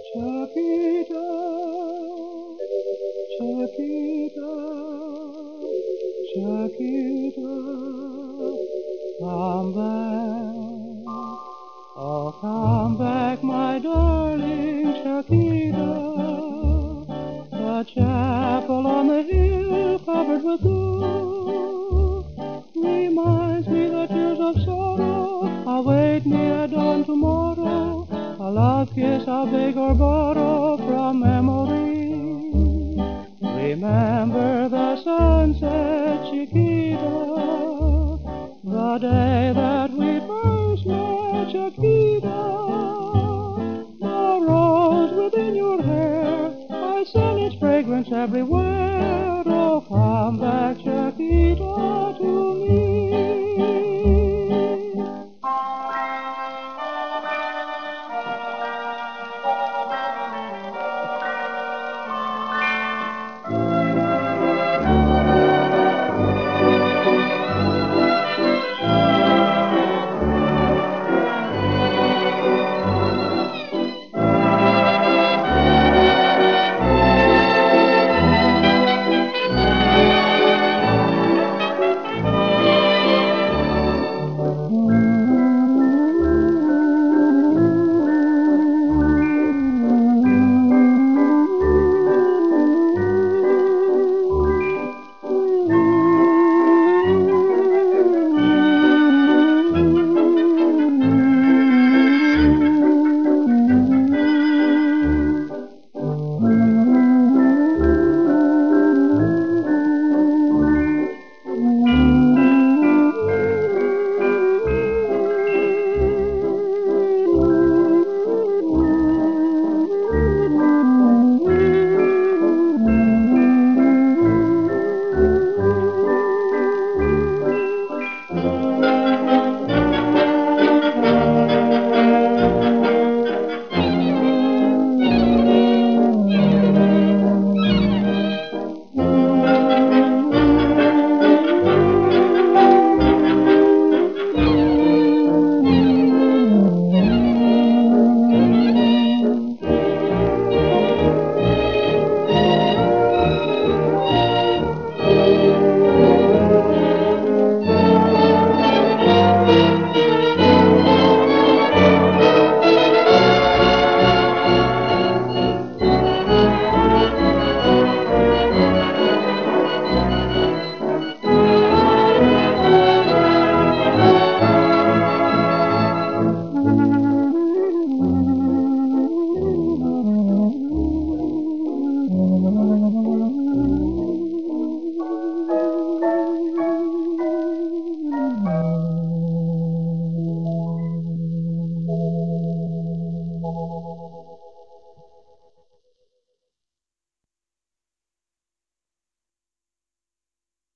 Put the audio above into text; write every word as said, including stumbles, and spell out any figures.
Chiquita, Chiquita, Chiquita, come back, oh come back, my darling Chiquita. The chapel on the hill covered with dew reminds me the tears of sorrow await me at dawn tomorrow. A love kiss I'll beg or borrow from memory. Remember the sunset, Chiquita, the day that we first met, Chiquita. The rose within your hair, I send its fragrance everywhere.